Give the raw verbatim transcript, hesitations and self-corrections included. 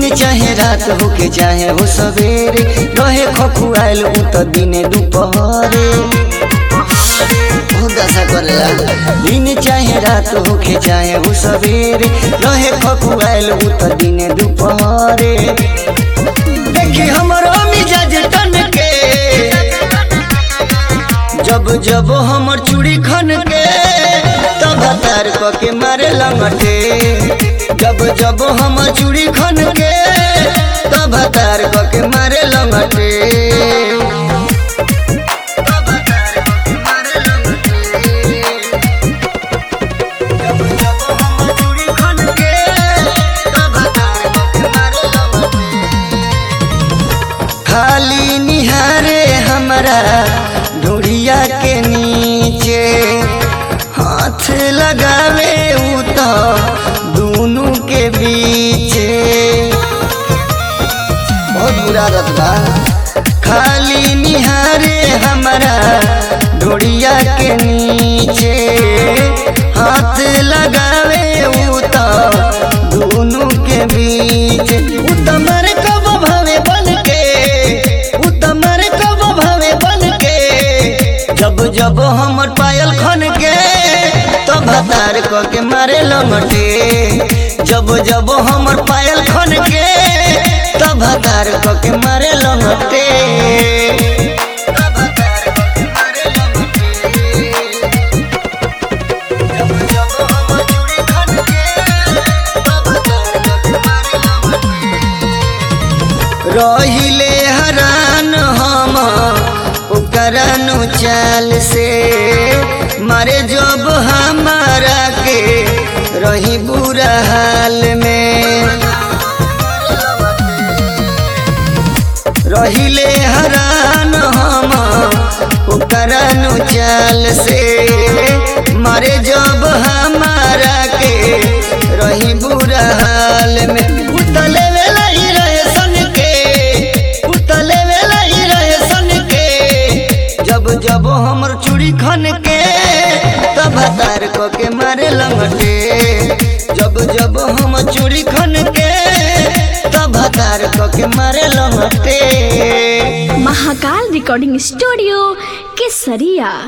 चाहे रात होके चाहे हो सवेरे, रहे खखुआइल उ त दिने दुपहरे। बहुत दशा करेला। दिन चाहे रात होके चाहे हो सवेरे, रहे खखुआइल उ त दिने दुपहरे। देखी हमरो मिजाज तन के, जब जब हमर चूड़ी खन के, तब तार क के मारे लंगटे। जब जब हमर चूड़ी खन के, तब तार क के मारे लंगटे। खाली निहारे हमरा ढूढ़िया के नीचे, हाथ लगावे उ तो दोनों के बीचे। बहुत बुरा रत बा। खाली निहारे हमरा ढूढ़िया के नीचे, हाथ लगावे उ तो दोनों के बीच। उतमर कब भावे बन के, उतमर कब भावे बन के, जब जब हमर पायल खन के, तो भतार क के मारे लंगटे। जब जब हमर पायल खन के, तो भतार क के मारे लंगटे। रहिले हरान हम ओकरनु चाल से, मारे जब हमारा के रही बुरा हाल में। रहिले हरान हम ओकरनु चाल से, मारे जब हमारा के रही बुरा हाल में। उतले वेला ही रहे सन के, उतले वेला ही रहे सन के, जब जब हमर चूड़ी खन के, तब तार क के मारे लंगटे। जब जब हम चूड़ी खन के, तब तार क के मारे लंगटे। महाकाल रिकॉर्डिंग स्टूडियो केसरिया।